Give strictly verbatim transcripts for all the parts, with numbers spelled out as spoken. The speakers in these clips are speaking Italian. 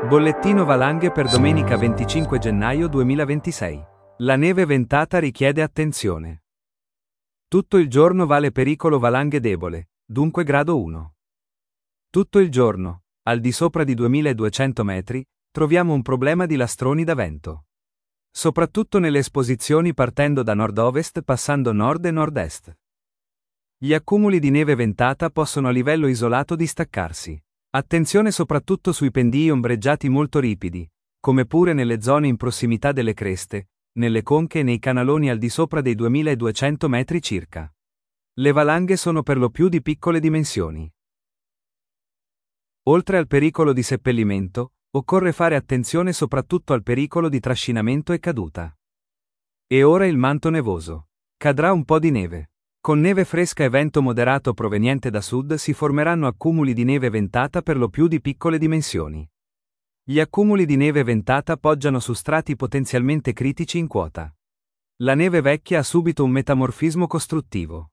Bollettino valanghe per domenica venticinque gennaio duemilaventisei. La neve ventata richiede attenzione. Tutto il giorno vale pericolo valanghe debole, dunque grado uno. Tutto il giorno, al di sopra di duemiladuecento metri, troviamo un problema di lastroni da vento. Soprattutto nelle esposizioni partendo da nord-ovest passando nord e nord-est. Gli accumuli di neve ventata possono a livello isolato distaccarsi. Attenzione soprattutto sui pendii ombreggiati molto ripidi, come pure nelle zone in prossimità delle creste, nelle conche e nei canaloni al di sopra dei duemiladuecento metri circa. Le valanghe sono per lo più di piccole dimensioni. Oltre al pericolo di seppellimento, occorre fare attenzione soprattutto al pericolo di trascinamento e caduta. E ora il manto nevoso. Cadrà un po' di neve. Con neve fresca e vento moderato proveniente da sud si formeranno accumuli di neve ventata per lo più di piccole dimensioni. Gli accumuli di neve ventata poggiano su strati potenzialmente critici in quota. La neve vecchia ha subito un metamorfismo costruttivo.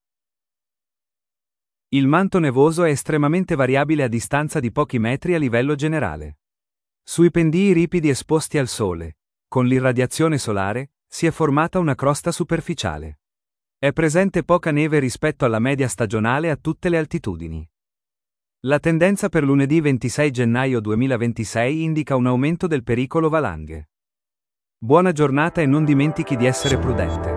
Il manto nevoso è estremamente variabile a distanza di pochi metri a livello generale. Sui pendii ripidi esposti al sole, con l'irradiazione solare, si è formata una crosta superficiale. È presente poca neve rispetto alla media stagionale a tutte le altitudini. La tendenza per lunedì ventisei gennaio duemilaventisei indica un aumento del pericolo valanghe. Buona giornata e non dimentichi di essere prudente.